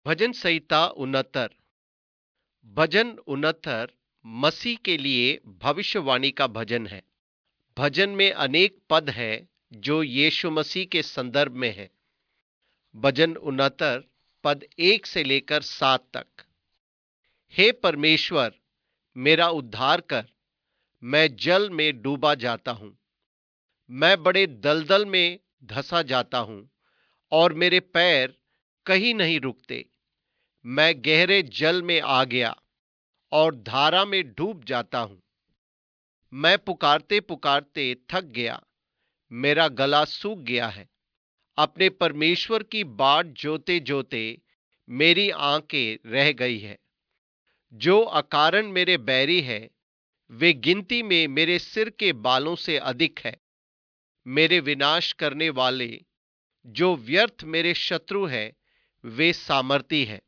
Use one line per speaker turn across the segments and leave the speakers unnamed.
भजन संहिता 69। भजन 69 मसीह के लिए भविष्यवाणी का भजन है। भजन में अनेक पद है जो यीशु मसीह के संदर्भ में है। भजन 69 पद 1 से लेकर 7 तक। हे परमेश्वर, मेरा उद्धार कर, मैं जल में डूबा जाता हूँ। मैं बड़े दलदल में धंसा जाता हूँ और मेरे पैर कहीं नहीं रुकते। मैं गहरे जल में आ गया और धारा में डूब जाता हूँ। मैं पुकारते पुकारते थक गया, मेरा गला सूख गया है। अपने परमेश्वर की बाट जोते जोते मेरी आंखें रह गई है। जो अकारण मेरे बैरी है, वे गिनती में मेरे सिर के बालों से अधिक है। मेरे विनाश करने वाले, जो व्यर्थ मेरे शत्रु है, वे सामर्थी है।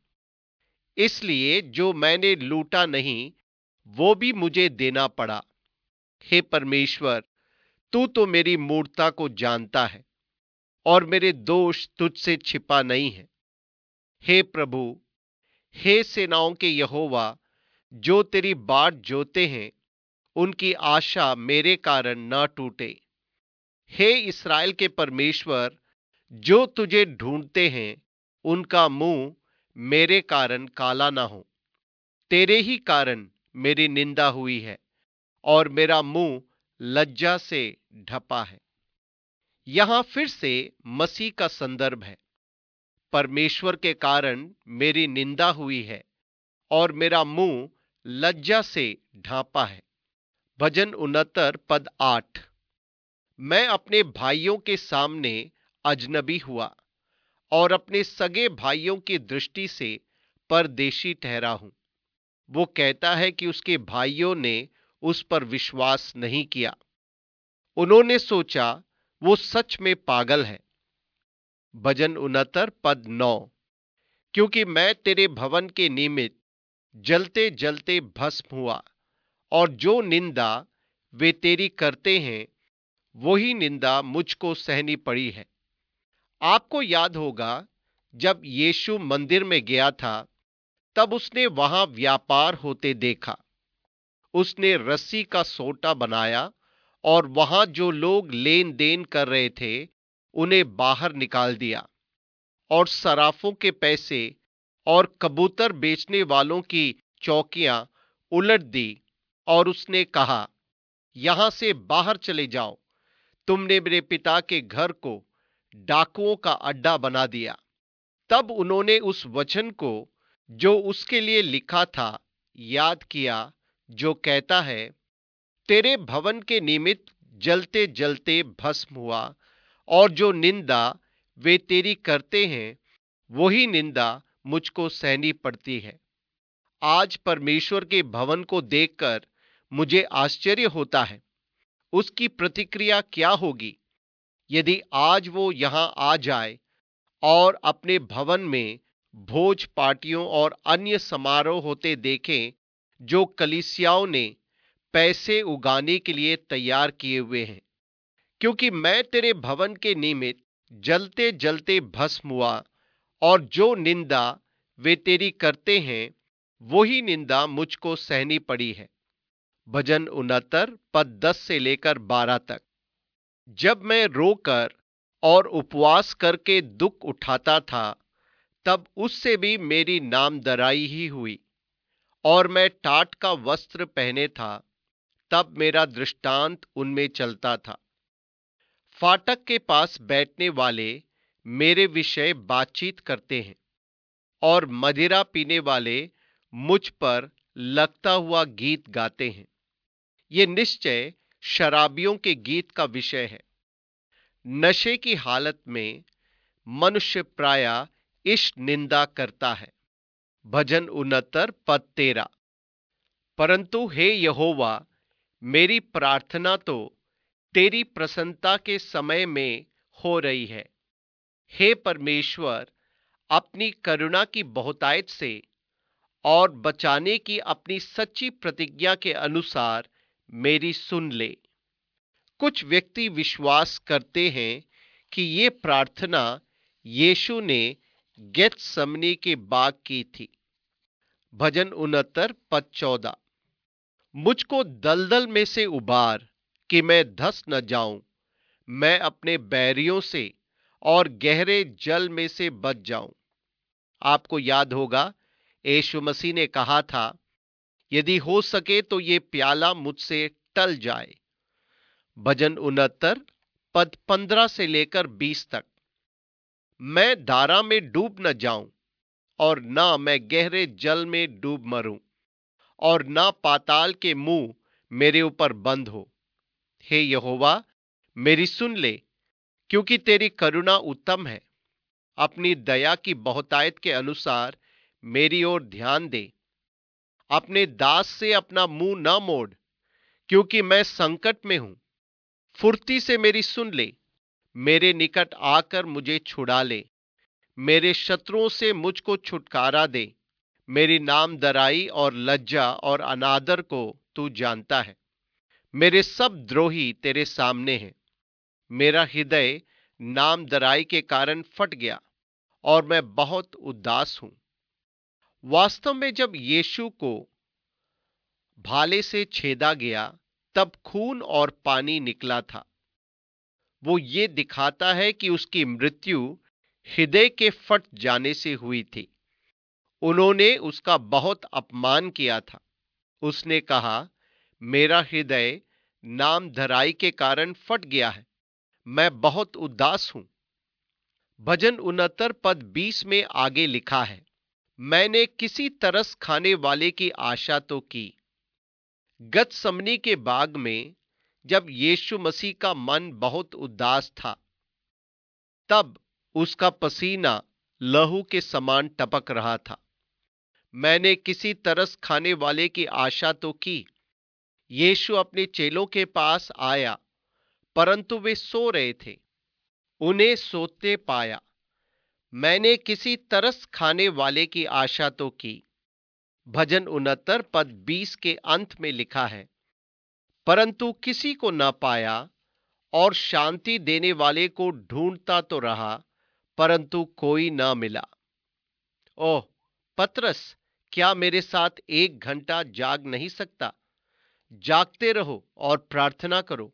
इसलिए जो मैंने लूटा नहीं, वो भी मुझे देना पड़ा। हे परमेश्वर, तू तो मेरी मूर्खता को जानता है और मेरे दोष तुझसे छिपा नहीं है। हे प्रभु, हे सेनाओं के यहोवा, जो तेरी बाट जोते हैं, उनकी आशा मेरे कारण न टूटे। हे इस्राएल के परमेश्वर, जो तुझे ढूंढते हैं, उनका मुंह मेरे कारण काला ना हो। तेरे ही कारण मेरी निंदा हुई है और मेरा मुंह लज्जा से ढपा है। यहां फिर से मसीह का संदर्भ है। परमेश्वर के कारण मेरी निंदा हुई है और मेरा मुंह लज्जा से ढांपा है। भजन 69 पद 8। मैं अपने भाइयों के सामने अजनबी हुआ और अपने सगे भाइयों की दृष्टि से परदेशी ठहरा हूं। वो कहता है कि उसके भाइयों ने उस पर विश्वास नहीं किया। उन्होंने सोचा वो सच में पागल है। भजन 69 पद 9। क्योंकि मैं तेरे भवन के निमित्त जलते जलते भस्म हुआ और जो निंदा वे तेरी करते हैं, वही निंदा मुझको सहनी पड़ी है। आपको याद होगा, जब यीशु मंदिर में गया था, तब उसने वहां व्यापार होते देखा। उसने रस्सी का सोटा बनाया और वहां जो लोग लेन देन कर रहे थे, उन्हें बाहर निकाल दिया और सराफों के पैसे और कबूतर बेचने वालों की चौकियां उलट दी। और उसने कहा, यहां से बाहर चले जाओ, तुमने मेरे पिता के घर को डाकुओं का अड्डा बना दिया। तब उन्होंने उस वचन को जो उसके लिए लिखा था याद किया, जो कहता है, तेरे भवन के निमित्त जलते जलते भस्म हुआ और जो निंदा वे तेरी करते हैं, वही निंदा मुझको सहनी पड़ती है। आज परमेश्वर के भवन को देखकर मुझे आश्चर्य होता है। उसकी प्रतिक्रिया क्या होगी यदि आज वो यहां आ जाए और अपने भवन में भोज पार्टियों और अन्य समारोह होते देखें, जो कलीसियाओं ने पैसे उगाने के लिए तैयार किए हुए हैं। क्योंकि मैं तेरे भवन के निमित्त जलते जलते भस्म हुआ और जो निंदा वे तेरी करते हैं, वही निंदा मुझको सहनी पड़ी है। भजन 69 पद 10 से लेकर 12 तक। जब मैं रोकर और उपवास करके दुख उठाता था, तब उससे भी मेरी नामधराई ही हुई। और मैं टाट का वस्त्र पहने था, तब मेरा दृष्टांत उनमें चलता था। फाटक के पास बैठने वाले मेरे विषय बातचीत करते हैं और मदिरा पीने वाले मुझ पर लगता हुआ गीत गाते हैं। ये निश्चय शराबियों के गीत का विषय है। नशे की हालत में मनुष्य प्रायः इस निंदा करता है। भजन 69 पद 13। परंतु हे यहोवा, मेरी प्रार्थना तो तेरी प्रसन्नता के समय में हो रही है। हे परमेश्वर, अपनी करुणा की बहुतायत से और बचाने की अपनी सच्ची प्रतिज्ञा के अनुसार मेरी सुन ले। कुछ व्यक्ति विश्वास करते हैं कि ये प्रार्थना यीशु ने गेत्समनी के बाग की थी। भजन 69 पद 14। मुझको दलदल में से उबार कि मैं धंस न जाऊं, मैं अपने बैरियों से और गहरे जल में से बच जाऊं। आपको याद होगा यीशु मसीह ने कहा था, यदि हो सके तो ये प्याला मुझसे टल जाए। भजन 69 पद 15 से लेकर 20 तक। मैं धारा में डूब न जाऊं और ना मैं गहरे जल में डूब मरूं, और ना पाताल के मुंह मेरे ऊपर बंद हो। हे यहोवा, मेरी सुन ले, क्योंकि तेरी करुणा उत्तम है। अपनी दया की बहुतायत के अनुसार मेरी ओर ध्यान दे। अपने दास से अपना मुंह न मोड़, क्योंकि मैं संकट में हूं। फुर्ती से मेरी सुन ले, मेरे निकट आकर मुझे छुड़ा ले। मेरे शत्रुओं से मुझको छुटकारा दे। मेरी नामधराई और लज्जा और अनादर को तू जानता है। मेरे सब द्रोही तेरे सामने हैं। मेरा हृदय नामधराई के कारण फट गया और मैं बहुत उदास हूं। वास्तव में जब यीशु को भाले से छेदा गया तब खून और पानी निकला था। वो ये दिखाता है कि उसकी मृत्यु हृदय के फट जाने से हुई थी। उन्होंने उसका बहुत अपमान किया था। उसने कहा, मेरा हृदय नामधराई के कारण फट गया है, मैं बहुत उदास हूं। भजन 69 पद 20 में आगे लिखा है, मैंने किसी तरस खाने वाले की आशा तो की। गतसमनी के बाग में जब यीशु मसीह का मन बहुत उदास था, तब उसका पसीना लहू के समान टपक रहा था। मैंने किसी तरस खाने वाले की आशा तो की। यीशु अपने चेलों के पास आया, परंतु वे सो रहे थे। उन्हें सोते पाया। मैंने किसी तरस खाने वाले की आशा तो की। भजन 69 पद 20 के अंत में लिखा है, परंतु किसी को न पाया, और शांति देने वाले को ढूंढता तो रहा, परंतु कोई न मिला। ओह पतरस, क्या मेरे साथ 1 घंटा जाग नहीं सकता? जागते रहो और प्रार्थना करो।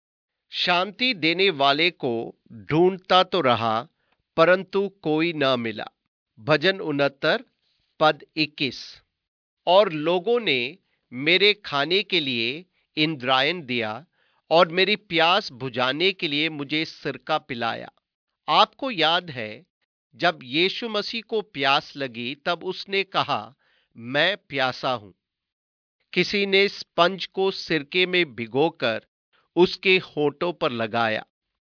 शांति देने वाले को ढूंढता तो रहा, परंतु कोई न मिला। भजन 69 पद 21। और लोगों ने मेरे खाने के लिए इंद्रायण दिया और मेरी प्यास बुझाने के लिए मुझे सिरका पिलाया। आपको याद है, जब यीशु मसीह को प्यास लगी तब उसने कहा, मैं प्यासा हूं। किसी ने स्पंज को सिरके में भिगोकर उसके होठों पर लगाया।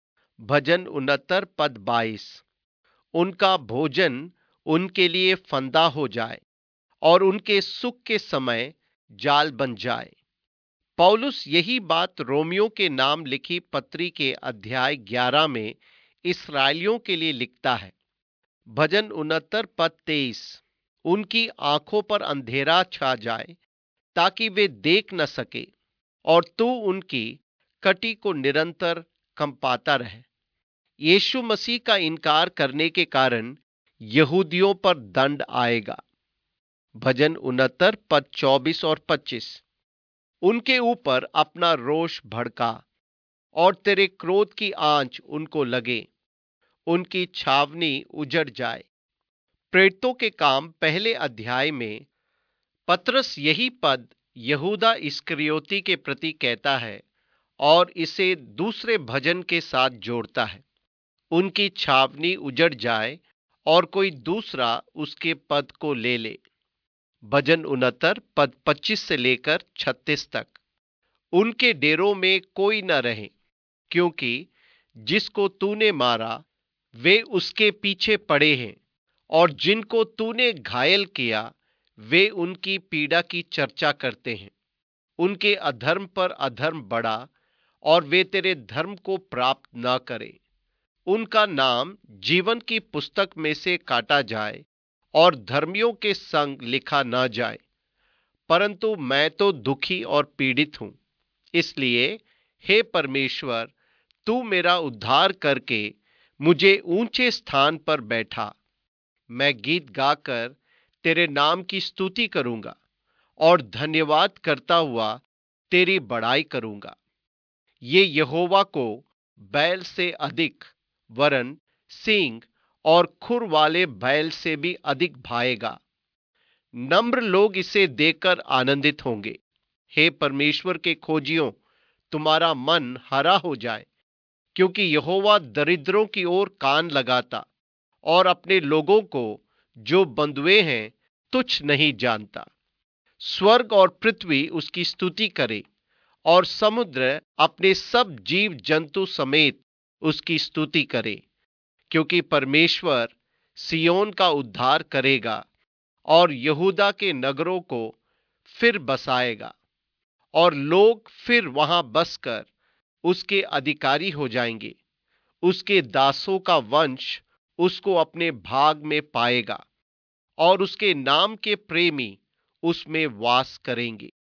भजन 69 पद 22। उनका भोजन उनके लिए फंदा हो जाए और उनके सुख के समय जाल बन जाए। पौलुस यही बात रोमियो के नाम लिखी पत्री के अध्याय 11 में इस्राएलियों के लिए लिखता है। भजन 69 पद 23। उनकी आंखों पर अंधेरा छा जाए ताकि वे देख न सके, और तू उनकी कटी को निरंतर कंपाता रहे। यीशु मसीह का इनकार करने के कारण यहूदियों पर दंड आएगा। भजन 69 पद 24 और 25। उनके ऊपर अपना रोष भड़का और तेरे क्रोध की आंच उनको लगे। उनकी छावनी उजड़ जाए। प्रेरितों के काम पहले अध्याय में पतरस यही पद यहूदा इस्करियोती के प्रति कहता है और इसे दूसरे भजन के साथ जोड़ता है। उनकी छावनी उजड़ जाए और कोई दूसरा उसके पद को ले ले। भजन 69 पद 25 से लेकर 36 तक। उनके डेरों में कोई न रहे, क्योंकि जिसको तूने मारा वे उसके पीछे पड़े हैं, और जिनको तूने घायल किया वे उनकी पीड़ा की चर्चा करते हैं। उनके अधर्म पर अधर्म बढ़ा और वे तेरे धर्म को प्राप्त न करें। उनका नाम जीवन की पुस्तक में से काटा जाए और धर्मियों के संग लिखा न जाए। परंतु मैं तो दुखी और पीड़ित हूं। इसलिए हे परमेश्वर, तू मेरा उद्धार करके मुझे ऊंचे स्थान पर बैठा। मैं गीत गाकर तेरे नाम की स्तुति करूंगा और धन्यवाद करता हुआ तेरी बड़ाई करूंगा। ये यहोवा को बैल से अधिक, वरन सींग और खुर वाले बैल से भी अधिक भाएगा। नम्र लोग इसे देखकर आनंदित होंगे। हे परमेश्वर के खोजियों, तुम्हारा मन हरा हो जाए, क्योंकि यहोवा दरिद्रों की ओर कान लगाता और अपने लोगों को जो बंधुए हैं तुच्छ नहीं जानता। स्वर्ग और पृथ्वी उसकी स्तुति करे और समुद्र अपने सब जीव जंतु समेत उसकी स्तुति करे, क्योंकि परमेश्वर सियोन का उद्धार करेगा और यहूदा के नगरों को फिर बसाएगा, और लोग फिर वहां बसकर उसके अधिकारी हो जाएंगे। उसके दासों का वंश उसको अपने भाग में पाएगा और उसके नाम के प्रेमी उसमें वास करेंगे।